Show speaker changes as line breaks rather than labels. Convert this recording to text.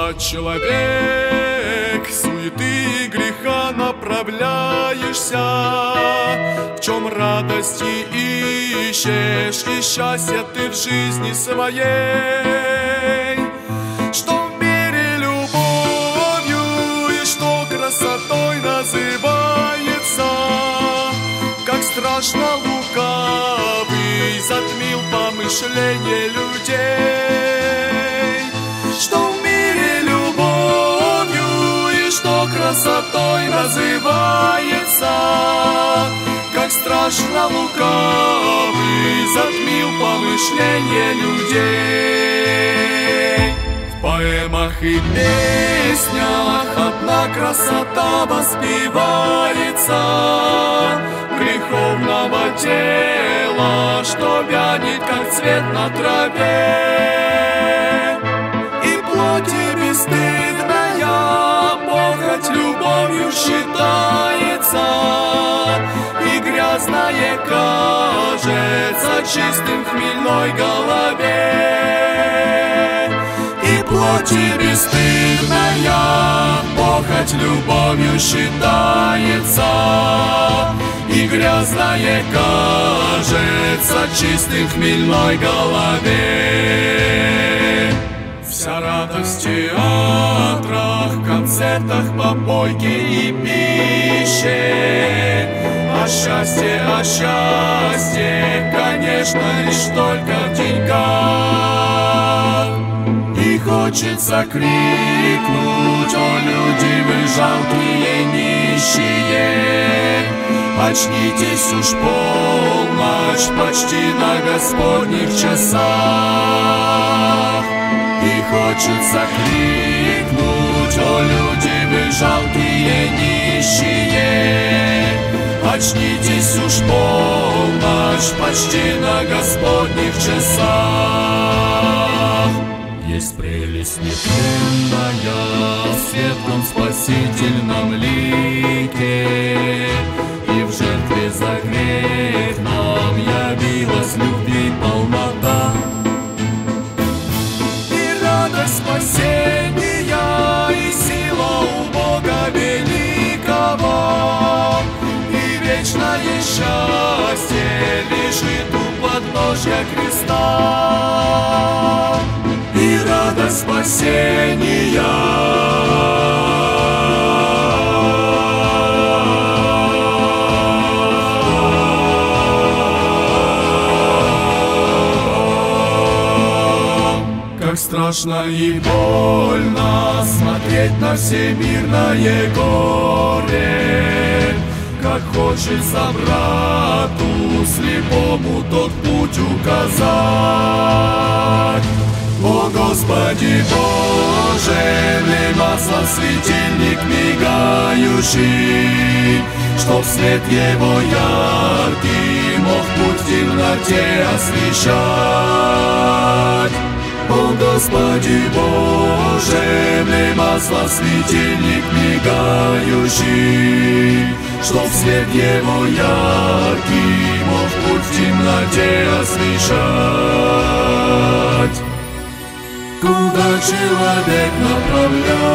человек, суеты греха направляешься. В чем радости ищешь и счастья ты в жизни своей? Что в мире любовью и что красотой называется? Как страшно лукавый затмил помышления людей. Что в мире любовью и что красотой называется? Как страшно лукавый затмил помышления людей. В поэмах и песнях одна красота воспевается греховного тела, что вянет, как цвет на траве. И плоти бесстыдная похоть любовью считается, и грязное кажется чистым в хмельной голове. И плоти бесстыдная похоть любовью считается, и грязное кажется чистым в хмельной голове. Вся радость в театрах, концертах, попойке и пище. А счастье, конечно, лишь только в деньгах. И хочется крикнуть: о, люди вы жалкие нищие, очнитесь уж полночь, почти на Господних часах. И хочется крикнуть: о, люди вы жалкие нищие, очнитесь уж полночь, почти на Господних часах. Есть прелесть нетленная в светлом спасительном лике, и в жертве за грех нам явилась любви полнота. И радость спасения, и сила у Бога великого, и вечное счастье лежит у подножья креста. И радость спасения, как страшно и больно смотреть на всемирное горе, как хочется брату слепому тот путь указать. О, Господи Боже, влей масло в светильник мигающий, чтоб свет его яркий мог путь в темноте освещать. О, Господи Боже, влей масло в светильник мигающий, чтоб свет его яркий мог путь в темноте освещать. Куда человек направляется,